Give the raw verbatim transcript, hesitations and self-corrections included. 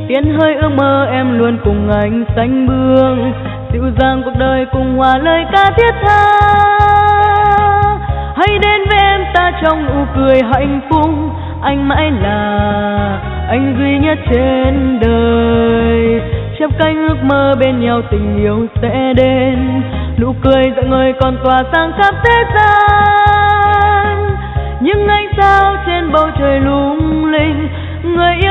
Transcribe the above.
Tiên hơi ước mơ em luôn cùng anh xanh bước, dịu dàng cuộc đời cùng hòa lời ca thiết tha. Hãy đến với em ta trong nụ cười hạnh phúc, anh mãi là anh duy nhất trên đời. Chắp cánh ước mơ bên nhau tình yêu sẽ đến, nụ cười rạng ngời còn tỏa sang khắp thế gian. Những ánh sao trên bầu trời lung linh, người